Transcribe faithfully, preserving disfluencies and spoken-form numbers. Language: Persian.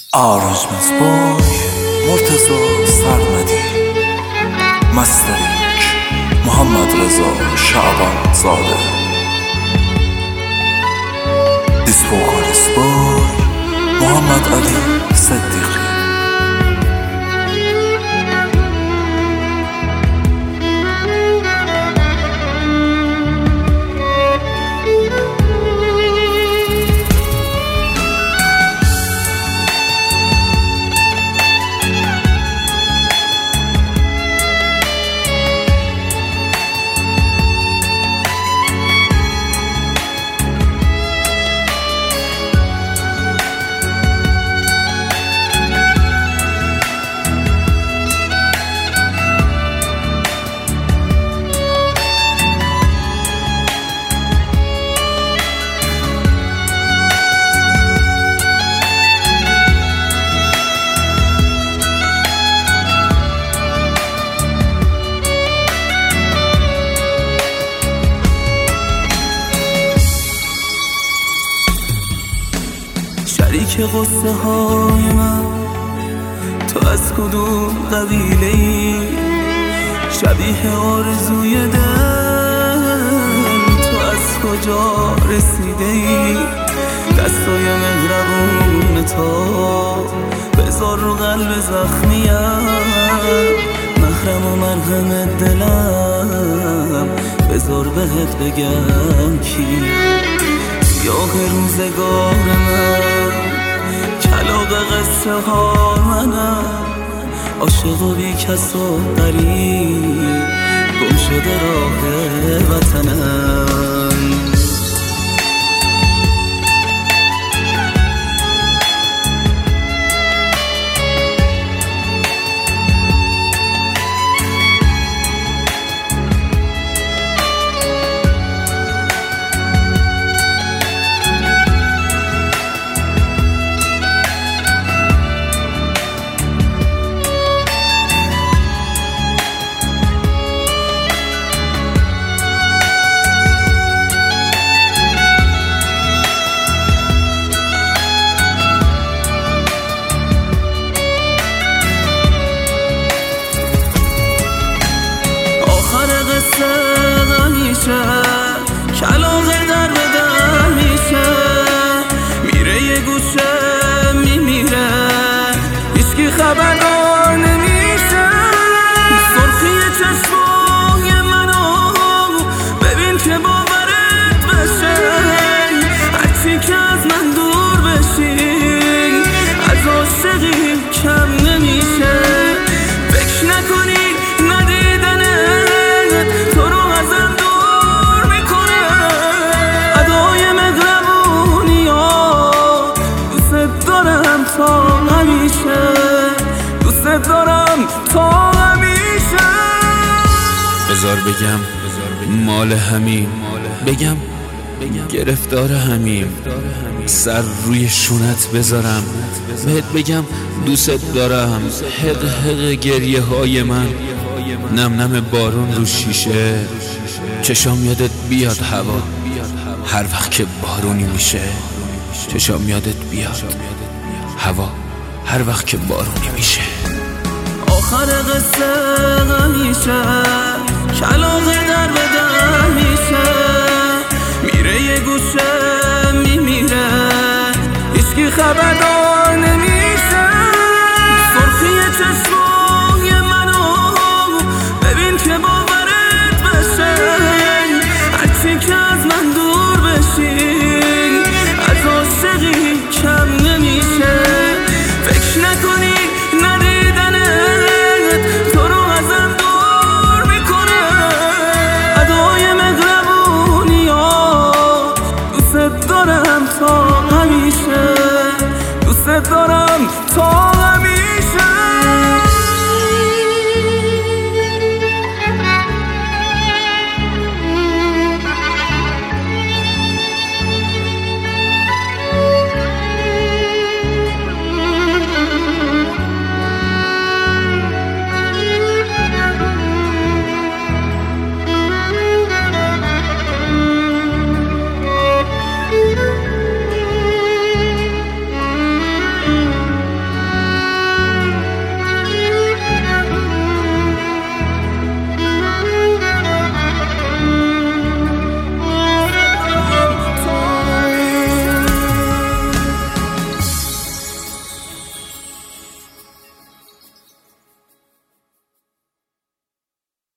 آرج مصباح مرتضی سرمدی مستریک محمد رضا شعبان زاده دیسپوکالیس بای محمد علی صدیقی. شریک غصه های من تو از کدوم قبیله ای؟ شبیه آرزوی دل تو از کجا رسیده ای؟ دستای مهربون تا بذار رو قلب زخمیم، محرم و مرهم دلم بذار بهت بگم کی. سیاه روزگار من کلاغ قصه ها منم، عاشق و بی کس و غریب گم شده راه وطنم. کلاغ در به در میشه، میره یه گوشه میمیره، هیچکی خبردار نمیشه. سرخی چشمای منو ببین که باورت بشه، هرچی که از من دور بشی از عاشقی کم نمیشه. فکر نکنی تا همیشه، دوست دارم تا همیشه. بذار بگم مال همین، بگم گرفتار همین، سر روی شونت بذارم بهت بگم دوست دارم. حق حق گریه های من، نم نم بارون رو شیشه، چشام یادت بیاد هوا هر وقت که بارونی میشه. چشام یادت بیاد هوا هر وقت که بارونی میشه. آخر قصه همیشه کلاغ در به در میشه، میره یه گوشه میمیره، هیچکی خبردار نمیشه. سرخی چشم